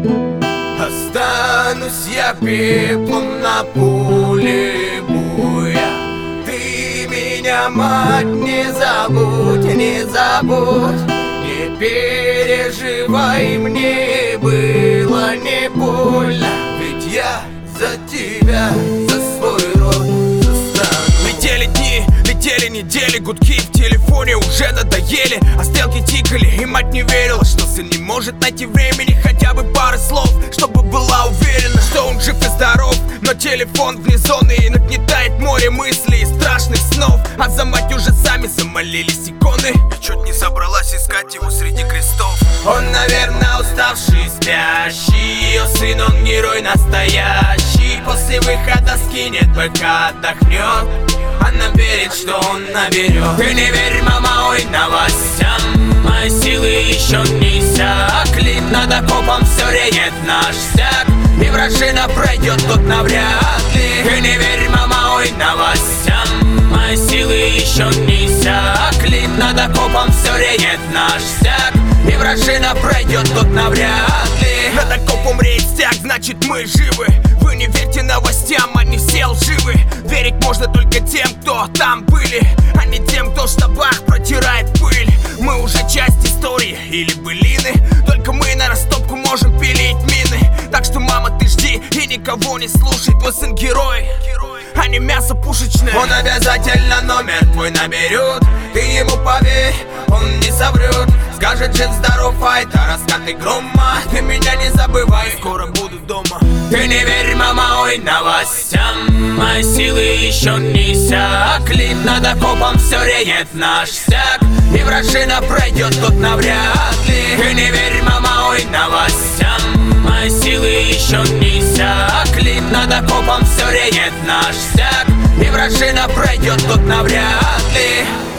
Останусь я пеплом на поле боя. Ты меня, мать, не забудь, не забудь. Не переживай, мне было не больно, ведь я за тебя, за свой род застану. Летели дни, летели недели, гудки в телефоне уже надоели, а стрелки тикали, и мать не верила, что сын не может найти времени хотя бы пары слов, чтобы была уверена, что он жив и здоров. Но телефон вне зоны и нагнетает море мыслей и страшных снов, а за мать уже сами замолились иконы, и чуть не собралась искать его среди крестов. Он, наверное, уставший, спящий. Ее сын, он герой настоящий. После выхода скинет БК, отдохнет. Она верит, что он наберет. Ты не верь, мама, ой, новостям. Мои силы еще не иссякли. Над окопом все реет наш стяг, и вражина пройдет тут навряд ли. Ты не верь, мама, ой, новостям. Мои силы еще не иссякли. Над окопом все реет наш стяг, и вражина пройдет тут навряд ли. Над окопом реет стяг, значит мы живы. Вы не верьте новостям, они все лживы. Верить можно только тем, кто там были, а не тем, кто в штабах протирает пыль. Мы уже часть истории или былины, только мы на растопку можем пилить мины. Так что, мама, ты жди и никого не слушай. Твой сын герой, а не мясо пушечное. Он обязательно номер твой наберет. Ты ему поверь, он не соврет. Скажет, жив, здоров, это раскаты грома. Ты меня не забывай, скоро буду дома. Ты не верь, мама, ой, новостям. Мои силы еще не иссякли. Над окопом все реет наш стяг, и вражина пройдет тут навряд ли. Ты не верь, мама, ой, новостям. Мои силы еще не иссякли. Над окопом все реет наш стяг, и вражина пройдет тут навряд ли.